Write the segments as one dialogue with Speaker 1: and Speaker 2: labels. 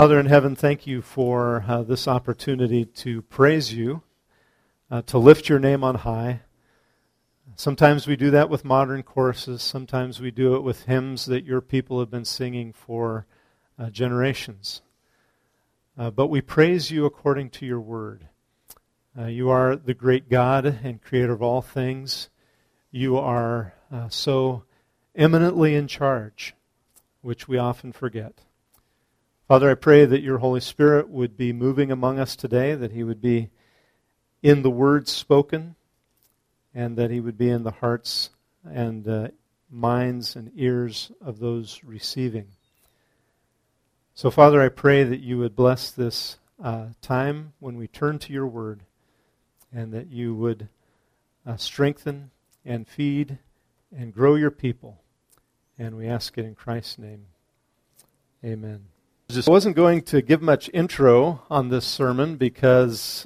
Speaker 1: Father in heaven, thank you for this opportunity to praise you, to lift your name on high. Sometimes we do that with modern choruses. Sometimes we do it with hymns that your people have been singing for generations. But we praise you according to your word. You are the great God and creator of all things. You are so eminently in charge, which we often forget. Father, I pray that your Holy Spirit would be moving among us today, that he would be in the words spoken, and that he would be in the hearts and minds and ears of those receiving. So, Father, I pray that you would bless this time when we turn to your word, and that you would strengthen and feed and grow your people. And we ask it in Christ's name. Amen. I wasn't going to give much intro on this sermon because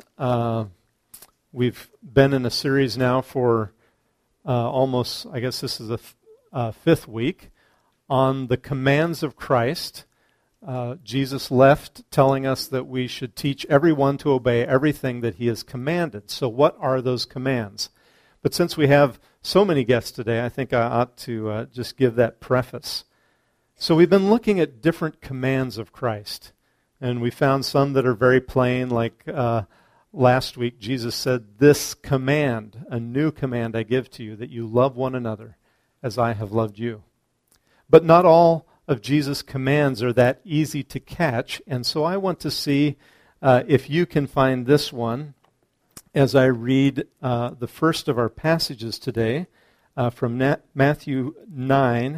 Speaker 1: we've been in a series now for almost, I guess this is the fifth week, on the commands of Christ. Jesus left telling us that we should teach everyone to obey everything that he has commanded. So what are those commands? But since we have so many guests today, I think I ought to just give that preface. So we've been looking at different commands of Christ, and we found some that are very plain, like last week Jesus said, "This command, a new command I give to you, that you love one another as I have loved you." But not all of Jesus' commands are that easy to catch, and so I want to see if you can find this one as I read the first of our passages today from Matthew 9,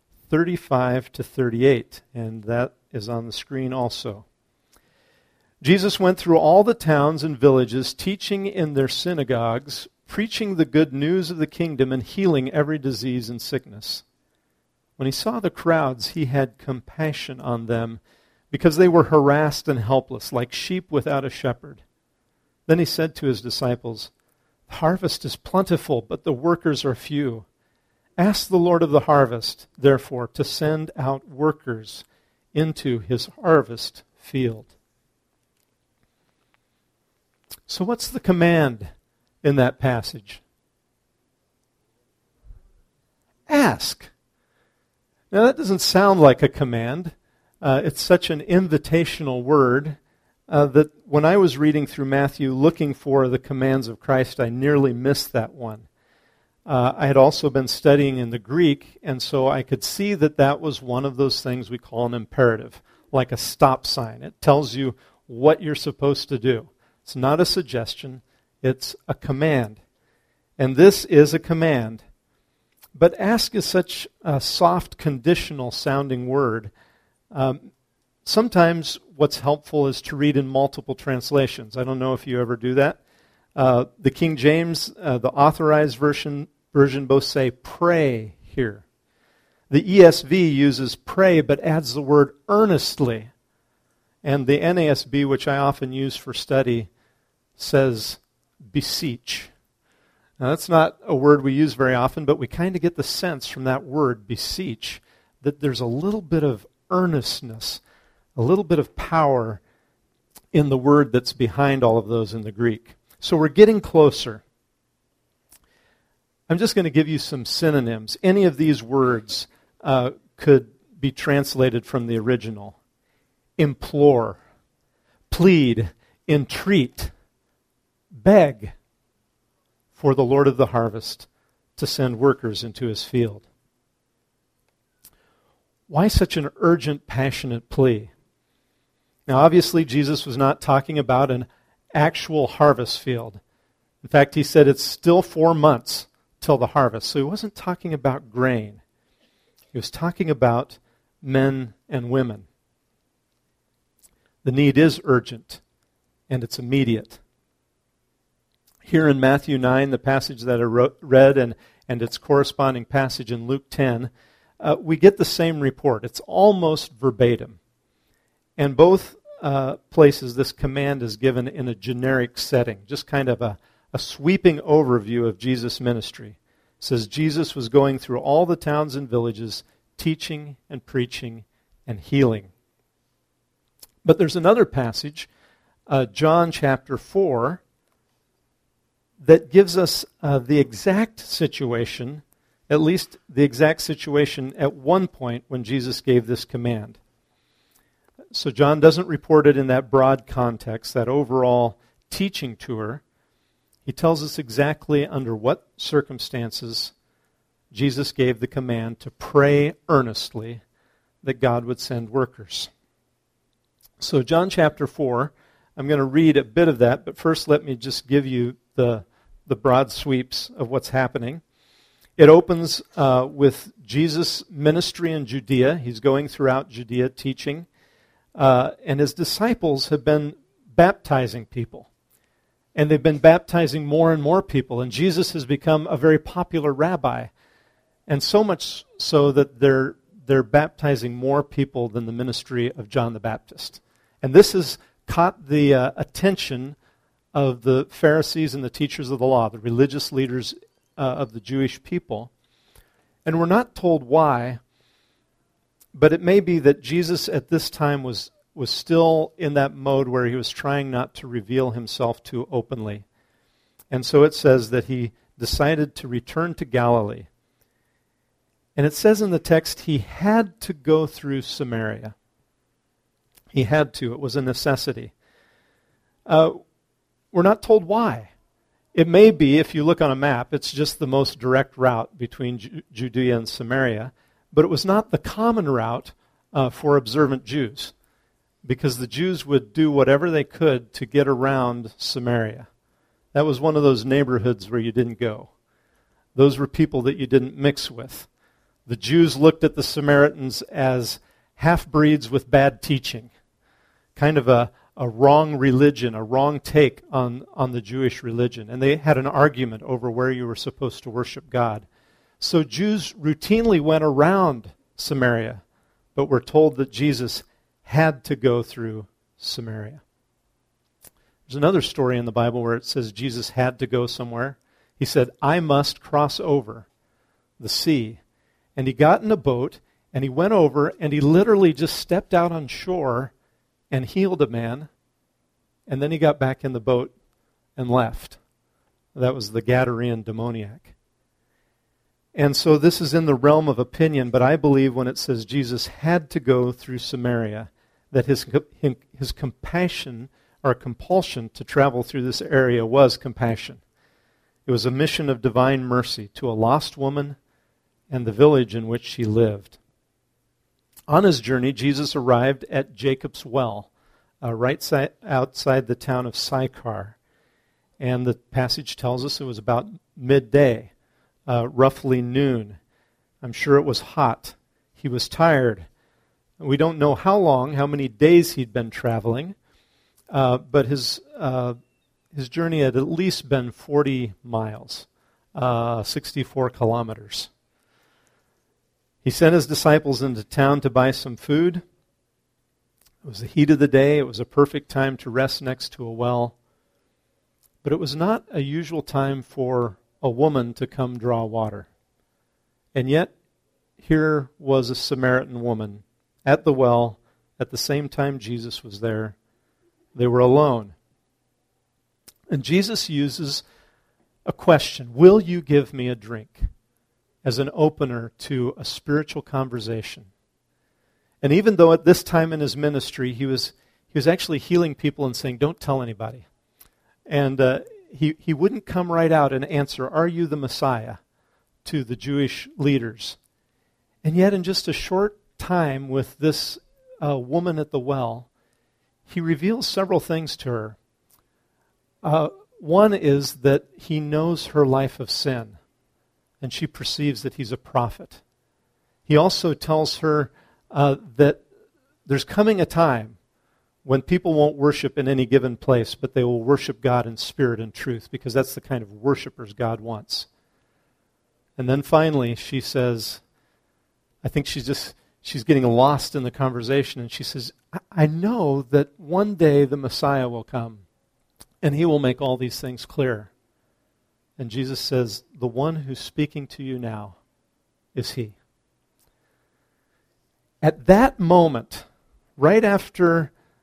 Speaker 1: 35 to 38, and that is on the screen also. Jesus went through all the towns and villages, teaching in their synagogues, preaching the good news of the kingdom, and healing every disease and sickness. When he saw the crowds, he had compassion on them, because they were harassed and helpless, like sheep without a shepherd. Then he said to his disciples, "The harvest is plentiful, but the workers are few. Ask the Lord of the harvest, therefore, to send out workers into his harvest field." So what's the command in that passage? Ask. Now that doesn't sound like a command. It's such an invitational word that when I was reading through Matthew looking for the commands of Christ, I nearly missed that one. I had also been studying in the Greek, and so I could see that that was one of those things we call an imperative, like a stop sign. It tells you what you're supposed to do. It's not a suggestion, it's a command. And this is a command. But ask is such a soft, conditional sounding word. Sometimes what's helpful is to read in multiple translations. I don't know if you ever do that. The King James, the Authorized Version both say pray here. The ESV uses pray but adds the word earnestly. And the NASB, which I often use for study, says beseech. Now that's not a word we use very often, but we kind of get the sense from that word, beseech, that there's a little bit of earnestness, a little bit of power in the word that's behind all of those in the Greek. So we're getting closer. I'm just going to give you some synonyms. Any of these words could be translated from the original. Implore, plead, entreat, beg for the Lord of the harvest to send workers into his field. Why such an urgent, passionate plea? Now, obviously, Jesus was not talking about an actual harvest field. In fact, he said it's still 4 months till the harvest. So he wasn't talking about grain. He was talking about men and women. The need is urgent, and it's immediate. Here in Matthew 9, the passage that I read, and its corresponding passage in Luke 10, we get the same report. It's almost verbatim. And both places, this command is given in a generic setting, just kind of a sweeping overview of Jesus' ministry. It says Jesus was going through all the towns and villages, teaching and preaching and healing. But there's another passage, John chapter 4, that gives us the exact situation, at least the exact situation at one point when Jesus gave this command. So John doesn't report it in that broad context, that overall teaching tour. He tells us exactly under what circumstances Jesus gave the command to pray earnestly that God would send workers. So John chapter 4, I'm going to read a bit of that, but first let me just give you the broad sweeps of what's happening. It opens with Jesus' ministry in Judea. He's going throughout Judea teaching, and his disciples have been baptizing people. And they've been baptizing more and more people, and Jesus has become a very popular rabbi. And so much so that they're baptizing more people than the ministry of John the Baptist. And this has caught the attention of the Pharisees and the teachers of the law, the religious leaders of the Jewish people. And we're not told why, but it may be that Jesus at this time was still in that mode where he was trying not to reveal himself too openly. And so it says that he decided to return to Galilee. And it says in the text he had to go through Samaria. He had to. It was a necessity. We're not told why. It may be, if you look on a map, it's just the most direct route between Judea and Samaria. But it was not the common route for observant Jews, because the Jews would do whatever they could to get around Samaria. That was one of those neighborhoods where you didn't go. Those were people that you didn't mix with. The Jews looked at the Samaritans as half-breeds with bad teaching, kind of a wrong religion, a wrong take on the Jewish religion. And they had an argument over where you were supposed to worship God. So Jews routinely went around Samaria, but we're told that Jesus had to go through Samaria. There's another story in the Bible where it says Jesus had to go somewhere. He said, I must cross over the sea. And he got in a boat, and he went over, and he literally just stepped out on shore and healed a man. And then he got back in the boat and left. That was the Gadarene demoniac. And so this is in the realm of opinion, but I believe when it says Jesus had to go through Samaria, that his compassion or compulsion to travel through this area was compassion. It was a mission of divine mercy to a lost woman and the village in which she lived. On his journey, Jesus arrived at Jacob's well, right outside the town of Sychar. And the passage tells us it was about midday, roughly noon. I'm sure it was hot. He was tired. We don't know how long, how many days he'd been traveling, but his journey had at least been 40 miles, 64 kilometers. He sent his disciples into town to buy some food. It was the heat of the day. It was a perfect time to rest next to a well. But it was not a usual time for a woman to come draw water. And yet, here was a Samaritan woman at the well at the same time Jesus was there. They were alone. And Jesus uses a question, will you give me a drink, as an opener to a spiritual conversation. And even though at this time in his ministry he was actually healing people and saying, don't tell anybody. And he wouldn't come right out and answer, are you the Messiah, to the Jewish leaders. And yet in just a short time with this woman at the well, he reveals several things to her. One is that he knows her life of sin, and she perceives that he's a prophet. He also tells her that there's coming a time when people won't worship in any given place, but they will worship God in spirit and truth, because that's the kind of worshipers God wants. And then finally she says, I think she's getting lost in the conversation, and she says, I know that one day the Messiah will come, and he will make all these things clear. And Jesus says, the one who's speaking to you now is he. At that moment, right after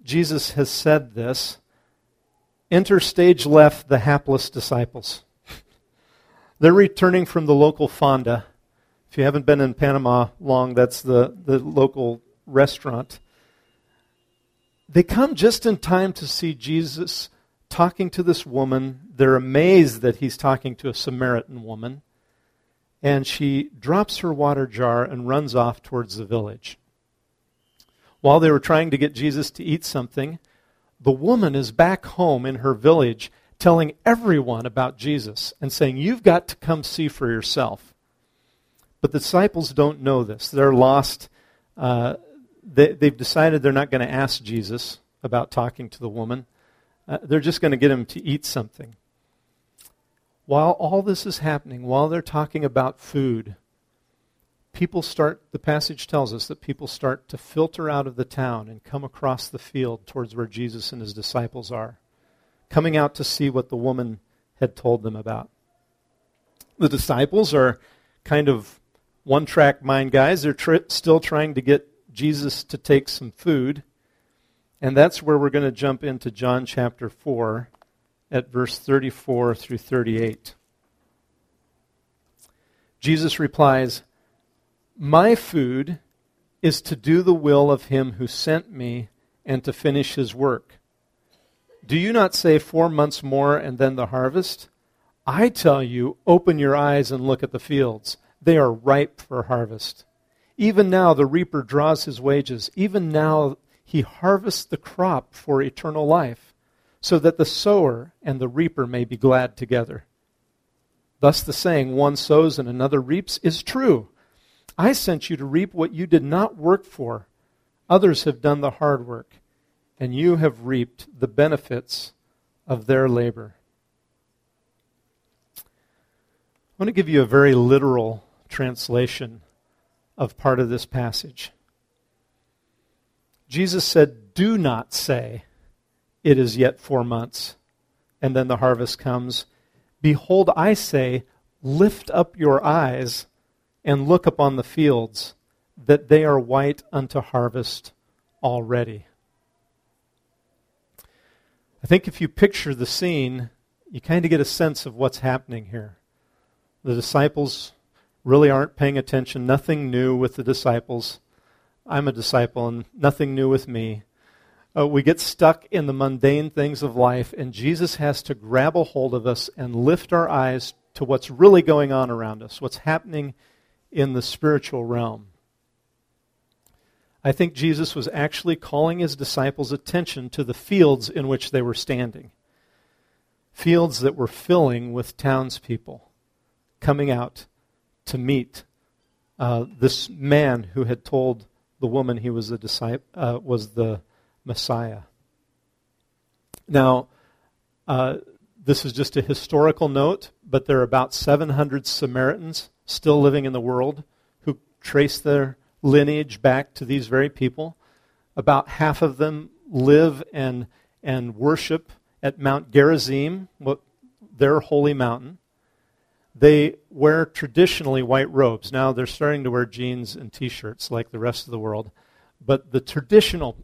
Speaker 1: Jesus has said this, enter stage left the hapless disciples. They're returning from the local fonda. If you haven't been in Panama long, that's the local restaurant. They come just in time to see Jesus talking to this woman. They're amazed that he's talking to a Samaritan woman. And she drops her water jar and runs off towards the village. While they were trying to get Jesus to eat something, the woman is back home in her village telling everyone about Jesus and saying, you've got to come see for yourself. But the disciples don't know this. They're lost. They've decided they're not going to ask Jesus about talking to the woman. They're just going to get him to eat something. While all this is happening, while they're talking about food, the passage tells us that people start to filter out of the town and come across the field towards where Jesus and his disciples are, coming out to see what the woman had told them about. The disciples are kind of one-track mind guys. They're still trying to get Jesus to take some food. And that's where we're going to jump into John chapter 4 at verse 34 through 38. Jesus replies, my food is to do the will of him who sent me and to finish his work. Do you not say 4 months more and then the harvest? I tell you, open your eyes and look at the fields. They are ripe for harvest. Even now the reaper draws his wages. Even now he harvests the crop for eternal life, so that the sower and the reaper may be glad together. Thus the saying, one sows and another reaps, is true. I sent you to reap what you did not work for. Others have done the hard work, and you have reaped the benefits of their labor. I want to give you a very literal translation of part of this passage. Jesus said, do not say, it is yet 4 months, and then the harvest comes. Behold, I say, lift up your eyes and look upon the fields, that they are white unto harvest already. I think if you picture the scene, you kind of get a sense of what's happening here. The disciples really aren't paying attention. Nothing new with the disciples. I'm a disciple, and nothing new with me. We get stuck in the mundane things of life, and Jesus has to grab a hold of us and lift our eyes to what's really going on around us, what's happening in the spiritual realm. I think Jesus was actually calling his disciples' attention to the fields in which they were standing. Fields that were filling with townspeople coming out to meet this man who had told the woman he was was the Messiah. Now, this is just a historical note, but there are about 700 Samaritans still living in the world who trace their lineage back to these very people. About half of them live and worship at Mount Gerizim, their holy mountain. They wear traditionally white robes. Now they're starting to wear jeans and T-shirts like the rest of the world. But the traditional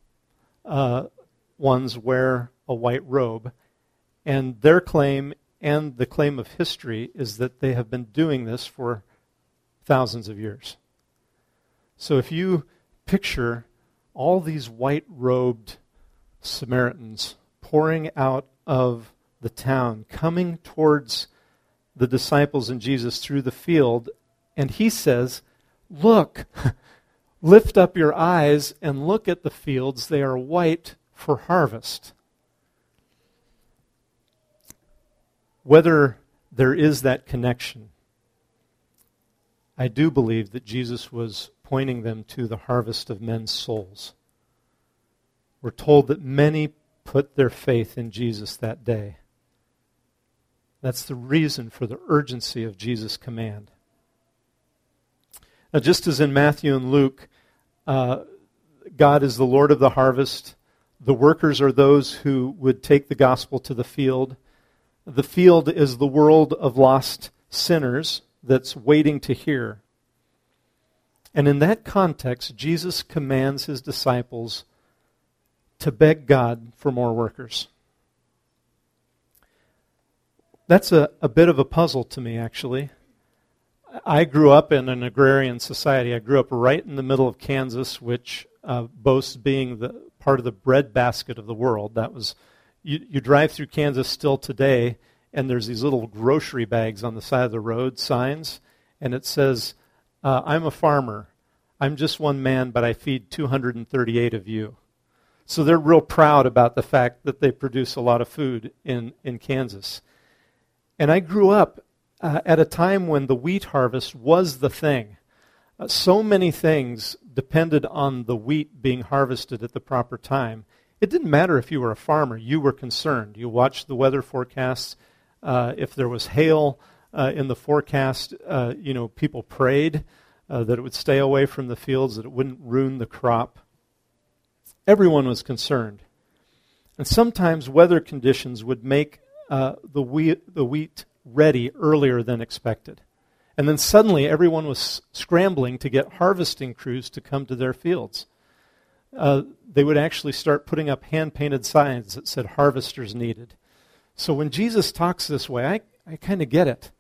Speaker 1: ones wear a white robe. And their claim and the claim of history is that they have been doing this for thousands of years. So if you picture all these white-robed Samaritans pouring out of the town, coming towards the disciples and Jesus through the field, and he says, look, lift up your eyes and look at the fields. They are white for harvest. Whether there is that connection, I do believe that Jesus was pointing them to the harvest of men's souls. We're told that many put their faith in Jesus that day. That's the reason for the urgency of Jesus' command. Now, just as in Matthew and Luke, God is the Lord of the harvest. The workers are those who would take the gospel to the field. The field is the world of lost sinners that's waiting to hear. And in that context, Jesus commands his disciples to beg God for more workers. That's a bit of a puzzle to me, actually. I grew up in an agrarian society. I grew up right in the middle of Kansas, which boasts being the part of the breadbasket of the world. That was, you drive through Kansas still today, and there's these little grocery bags on the side of the road, signs, and it says, I'm a farmer. I'm just one man, but I feed 238 of you. So they're real proud about the fact that they produce a lot of food in Kansas. And I grew up at a time when the wheat harvest was the thing. So many things depended on the wheat being harvested at the proper time. It didn't matter if you were a farmer. You were concerned. You watched the weather forecasts. If there was hail in the forecast, people prayed that it would stay away from the fields, that it wouldn't ruin the crop. Everyone was concerned. And sometimes weather conditions would make the wheat ready earlier than expected. And then suddenly everyone was scrambling to get harvesting crews to come to their fields. They would actually start putting up hand-painted signs that said harvesters needed. So when Jesus talks this way, I kind of get it.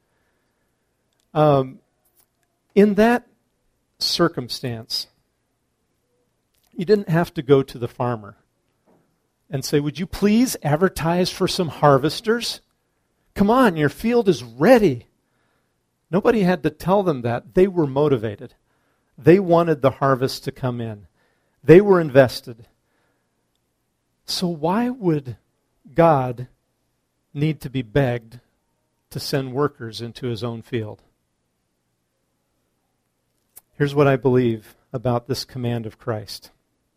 Speaker 1: In that circumstance, you didn't have to go to the farmer and say, would you please advertise for some harvesters? Come on, your field is ready. Nobody had to tell them that. They were motivated. They wanted the harvest to come in. They were invested. So why would God need to be begged to send workers into his own field? Here's what I believe about this command of Christ.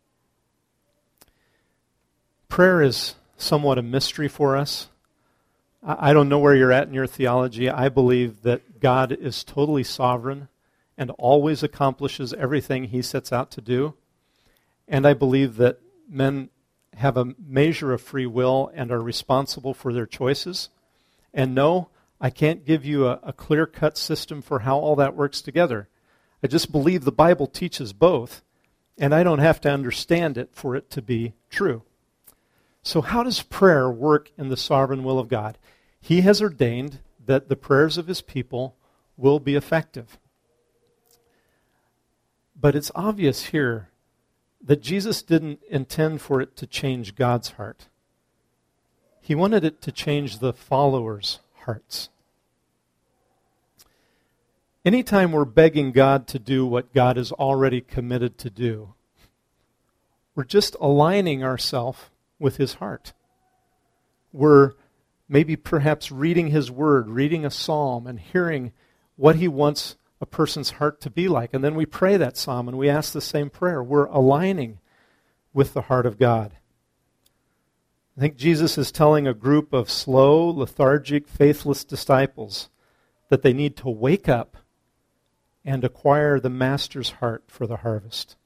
Speaker 1: Prayer is somewhat a mystery for us. I don't know where you're at in your theology. I believe that God is totally sovereign and always accomplishes everything he sets out to do. And I believe that men have a measure of free will and are responsible for their choices. And no, I can't give you a clear-cut system for how all that works together. I just believe the Bible teaches both, and I don't have to understand it for it to be true. So how does prayer work in the sovereign will of God? He has ordained that the prayers of his people will be effective. But it's obvious here that Jesus didn't intend for it to change God's heart. He wanted it to change the followers' hearts. Anytime we're begging God to do what God is already committed to do, we're just aligning ourselves with his heart. We're maybe perhaps reading his word, reading a psalm, and hearing what he wants a person's heart to be like. And then we pray that psalm and we ask the same prayer. We're aligning with the heart of God. I think Jesus is telling a group of slow, lethargic, faithless disciples that they need to wake up and acquire the master's heart for the harvest.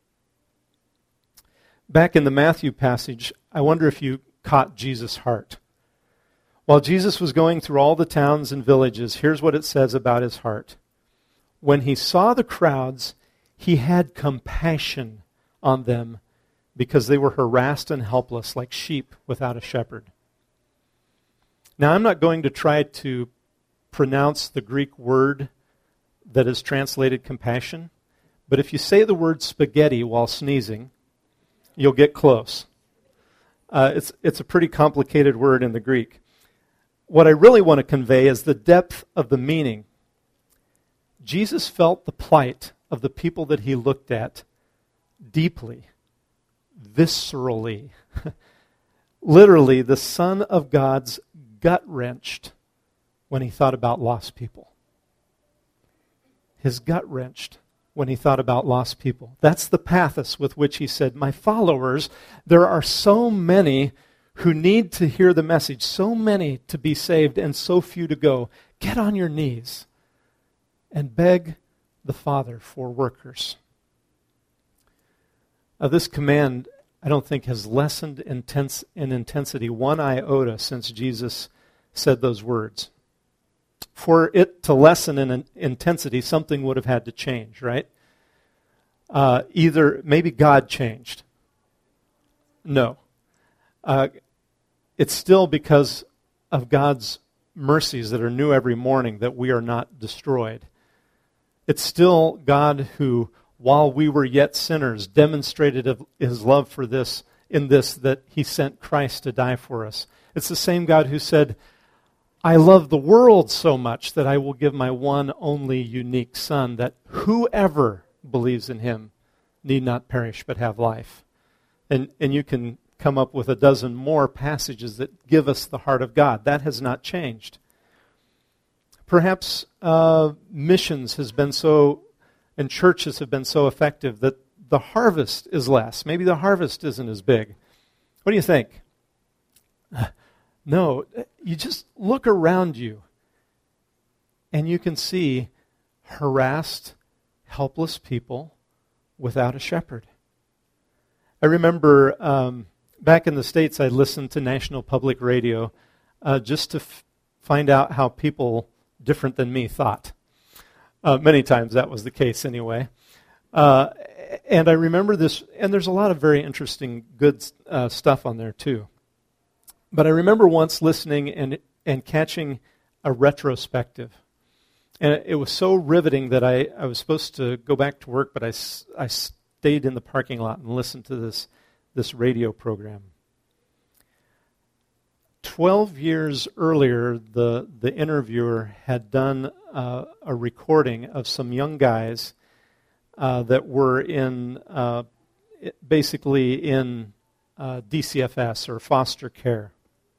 Speaker 1: Back in the Matthew passage, I wonder if you caught Jesus' heart. While Jesus was going through all the towns and villages, here's what it says about his heart. When he saw the crowds, he had compassion on them because they were harassed and helpless like sheep without a shepherd. Now, I'm not going to try to pronounce the Greek word that is translated compassion, but if you say the word spaghetti while sneezing, you'll get close. It's a pretty complicated word in the Greek. What I really want to convey is the depth of the meaning. Jesus felt the plight of the people that he looked at deeply, viscerally. Literally, the Son of God's gut-wrenched when he thought about lost people. His gut-wrenched when he thought about lost people. That's the pathos with which he said, my followers, there are so many who need to hear the message, so many to be saved and so few to go. Get on your knees and beg the Father for workers. This command, I don't think, has lessened in intensity one iota since Jesus said those words. For it to lessen in intensity, something would have had to change, right? Either maybe God changed. No. It's still because of God's mercies that are new every morning that we are not destroyed. It's still God who, while we were yet sinners, demonstrated his love for this in this, that he sent Christ to die for us. It's the same God who said, I love the world so much that I will give my one only unique Son, that whoever believes in him need not perish but have life. And you can come up with a dozen more passages that give us the heart of God. That has not changed. Perhaps missions has been so, and churches have been so effective that the harvest is less. Maybe the harvest isn't as big. What do you think? No, you just look around you and you can see harassed, helpless people without a shepherd. I remember back in the States I listened to National Public Radio just to find out how people different than me thought. Many times that was the case anyway. And I remember this, and there's a lot of very interesting, good stuff on there too. But I remember once listening and catching a retrospective. And it was so riveting that I was supposed to go back to work, but I stayed in the parking lot and listened to this radio program. 12 years earlier, the interviewer had done a recording of some young guys that were basically in DCFS or foster care.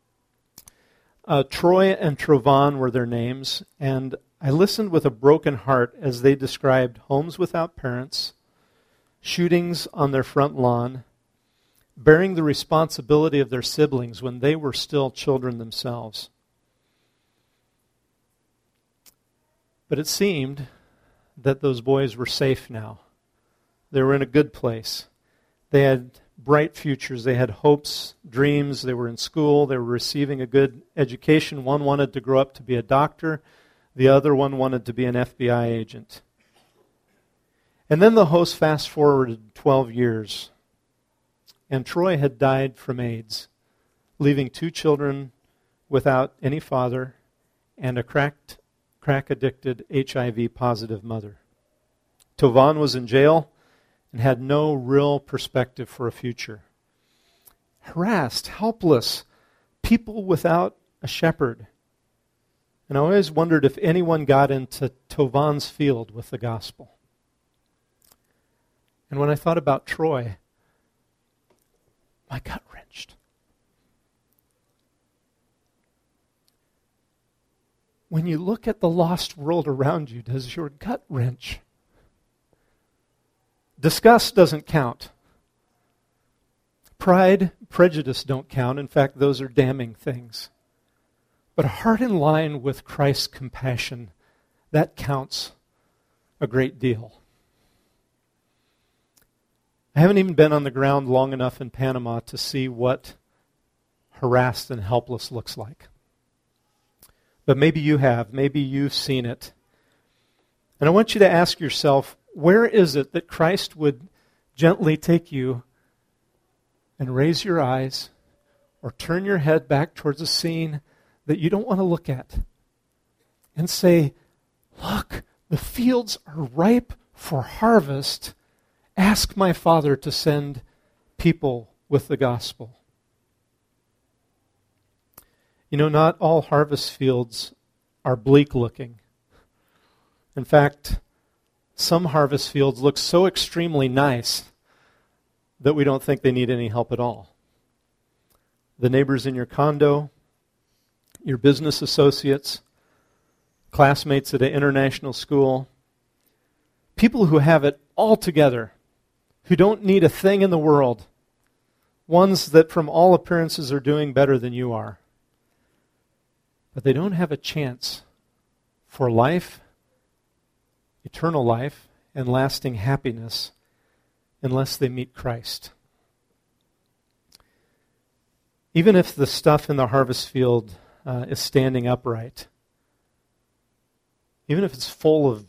Speaker 1: Troy and Trovan were their names, and I listened with a broken heart as they described homes without parents, shootings on their front lawn, bearing the responsibility of their siblings when they were still children themselves. But it seemed that those boys were safe now. They were in a good place. They had bright futures. They had hopes, dreams. They were in school. They were receiving a good education. One wanted to grow up to be a doctor. The other one wanted to be an FBI agent. And then the host fast-forwarded 12 years, and Troy had died from AIDS, leaving 2 children without any father and a crack-addicted, HIV-positive mother. Tovan was in jail and had no real perspective for a future. Harassed, helpless, people without a shepherd. And I always wondered if anyone got into Tovan's field with the gospel. And when I thought about Troy, my gut wrenched. When you look at the lost world around you, does your gut wrench? Disgust doesn't count. Pride, prejudice don't count. In fact, those are damning things. But a heart in line with Christ's compassion, that counts a great deal. I haven't even been on the ground long enough in Panama to see what harassed and helpless looks like. But maybe you have. Maybe you've seen it. And I want you to ask yourself, where is it that Christ would gently take you and raise your eyes or turn your head back towards a scene that you don't want to look at and say, look, the fields are ripe for harvest. Ask my Father to send people with the gospel. You know, not all harvest fields are bleak looking. In fact, some harvest fields look so extremely nice that we don't think they need any help at all. The neighbors in your condo, your business associates, classmates at an international school, people who have it all together, who don't need a thing in the world, ones that from all appearances are doing better than you are. But they don't have a chance for life, eternal life, and lasting happiness unless they meet Christ. Even if the stuff in the harvest field is standing upright, even if it's full of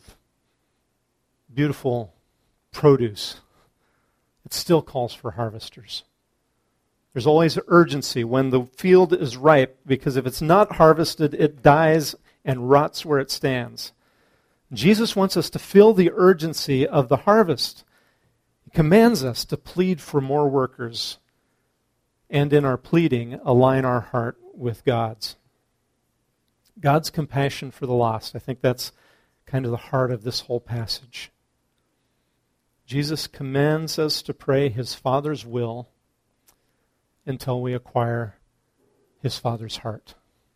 Speaker 1: beautiful produce, it still calls for harvesters. There's always urgency when the field is ripe, because if it's not harvested, it dies and rots where it stands. Jesus wants us to feel the urgency of the harvest. He commands us to plead for more workers, and in our pleading, align our heart with God's. God's compassion for the lost. I think that's kind of the heart of this whole passage. Jesus commands us to pray His Father's will until we acquire His Father's heart.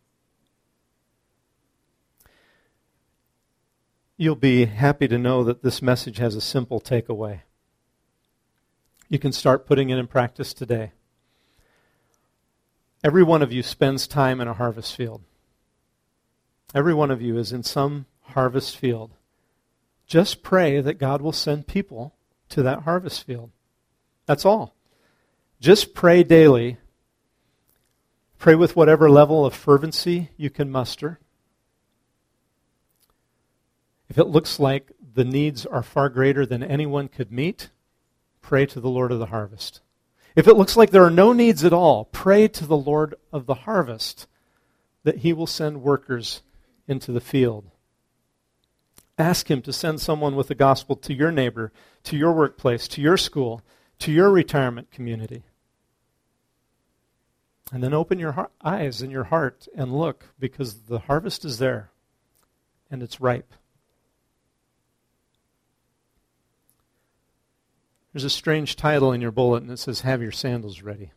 Speaker 1: You'll be happy to know that this message has a simple takeaway. You can start putting it in practice today. Every one of you spends time in a harvest field. Every one of you is in some harvest field. Just pray that God will send people to that harvest field. That's all. Just pray daily. Pray with whatever level of fervency you can muster. If it looks like the needs are far greater than anyone could meet, pray to the Lord of the harvest. If it looks like there are no needs at all, pray to the Lord of the harvest that He will send workers into the field. Ask Him to send someone with the gospel to your neighbor, to your workplace, to your school, to your retirement community. And then open your eyes and your heart and look, because the harvest is there and it's ripe. There's a strange title in your bulletin that says, "Have your sandals ready."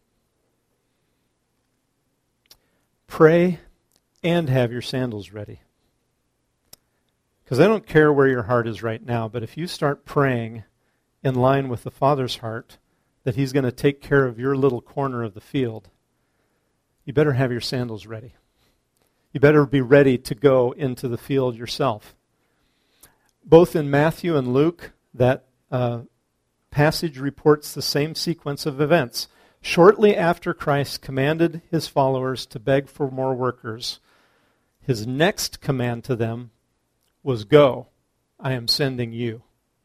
Speaker 1: Pray and have your sandals ready. Because I don't care where your heart is right now, but if you start praying in line with the Father's heart, that He's going to take care of your little corner of the field, you better have your sandals ready. You better be ready to go into the field yourself. Both in Matthew and Luke, that passage reports the same sequence of events. Shortly after Christ commanded His followers to beg for more workers, His next command to them was, "Go, I am sending you."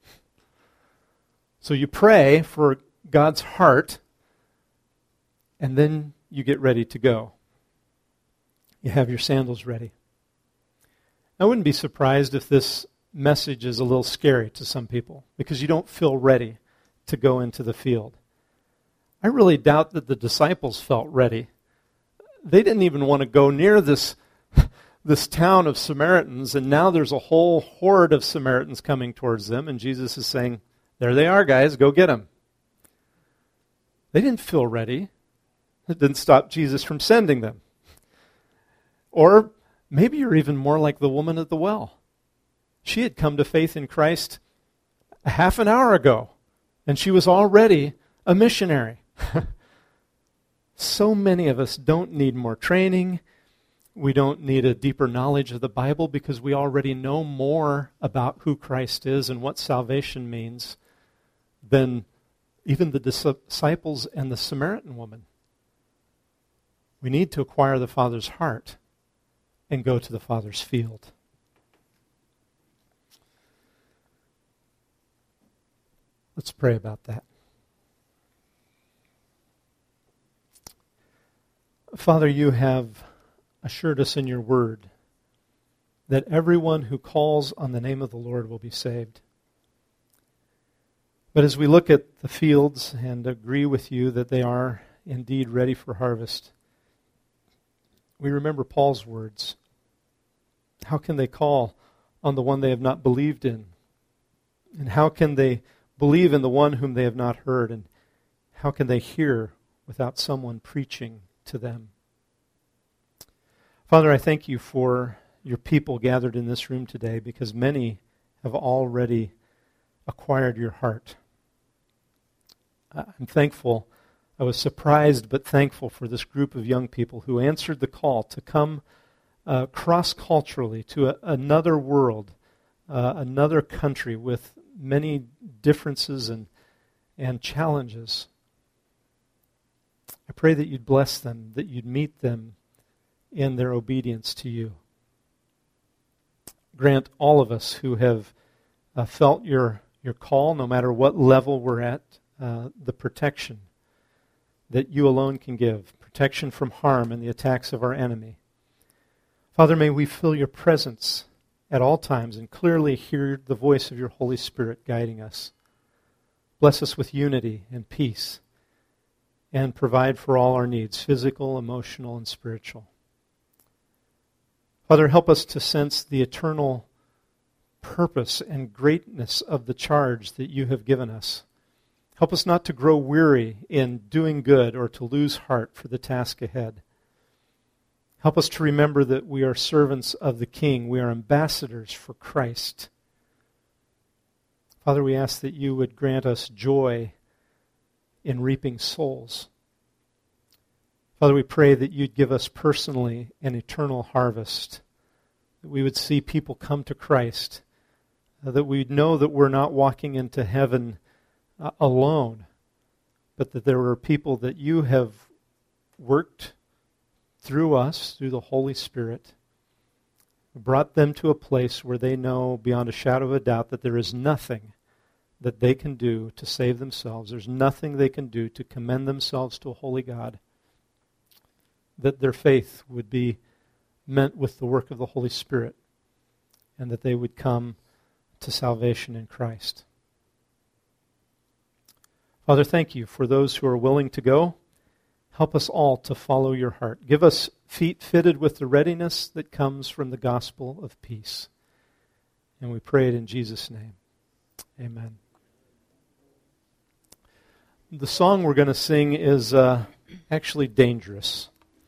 Speaker 1: So you pray for God's heart, and then you get ready to go. You have your sandals ready. I wouldn't be surprised if this message is a little scary to some people, because you don't feel ready to go into the field. I really doubt that the disciples felt ready. They didn't even want to go near this town of Samaritans, and now there's a whole horde of Samaritans coming towards them, and Jesus is saying, "There they are, guys, go get them." They didn't feel ready. It didn't stop Jesus from sending them. Or maybe you're even more like the woman at the well. She had come to faith in Christ a half an hour ago, and she was already a missionary. So many of us don't need more training. We don't need a deeper knowledge of the Bible, because we already know more about who Christ is and what salvation means than even the disciples and the Samaritan woman. We need to acquire the Father's heart and go to the Father's field. Let's pray about that. Father, you have assured us in your word that everyone who calls on the name of the Lord will be saved. But as we look at the fields and agree with you that they are indeed ready for harvest, we remember Paul's words. How can they call on the one they have not believed in? And how can they believe in the one whom they have not heard? And how can they hear without someone preaching to them? Father, I thank you for your people gathered in this room today, because many have already acquired your heart. I'm thankful. I was surprised but thankful for this group of young people who answered the call to come cross-culturally to another world, another country with many differences and challenges. I pray that you'd bless them, that you'd meet them in their obedience to you. Grant all of us who have felt your call, no matter what level we're at, the protection that you alone can give, protection from harm and the attacks of our enemy. Father, may we feel your presence at all times and clearly hear the voice of your Holy Spirit guiding us. Bless us with unity and peace, and provide for all our needs, physical, emotional, and spiritual. Father, help us to sense the eternal purpose and greatness of the charge that you have given us. Help us not to grow weary in doing good or to lose heart for the task ahead. Help us to remember that we are servants of the King. We are ambassadors for Christ. Father, we ask that you would grant us joy in reaping souls. Father, we pray that you'd give us personally an eternal harvest, that we would see people come to Christ, that we'd know that we're not walking into heaven alone, but that there are people that you have worked through us, through the Holy Spirit, brought them to a place where they know beyond a shadow of a doubt that there is nothing that they can do to save themselves. There's nothing they can do to commend themselves to a holy God. That their faith would be met with the work of the Holy Spirit, and that they would come to salvation in Christ. Father, thank you for those who are willing to go. Help us all to follow your heart. Give us feet fitted with the readiness that comes from the gospel of peace. And we pray it in Jesus' name. Amen. The song we're going to sing is actually dangerous.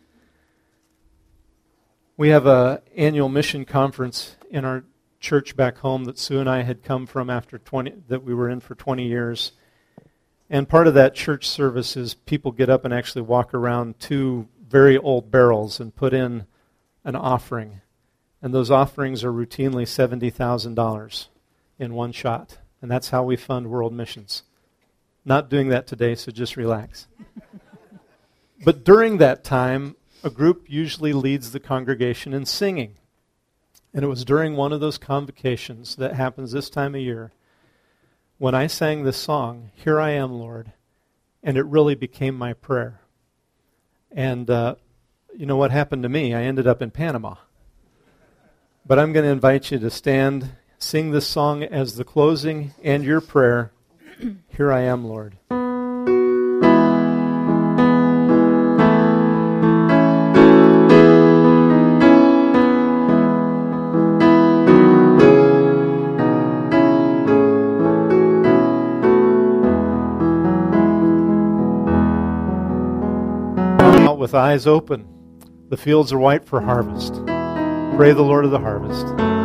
Speaker 1: We have an annual mission conference in our church back home that Sue and I had come from that we were in for 20 years. And part of that church service is people get up and actually walk around 2 very old barrels and put in an offering. And those offerings are routinely $70,000 in one shot. And that's how we fund world missions. Not doing that today, so just relax. But during that time, a group usually leads the congregation in singing. And it was during one of those convocations that happens this time of year when I sang this song, Here I Am, Lord, and it really became my prayer. And you know what happened to me? I ended up in Panama. But I'm going to invite you to stand, sing this song as the closing and your prayer, Here I Am, Lord. With eyes open, the fields are white for harvest. Pray the Lord of the harvest.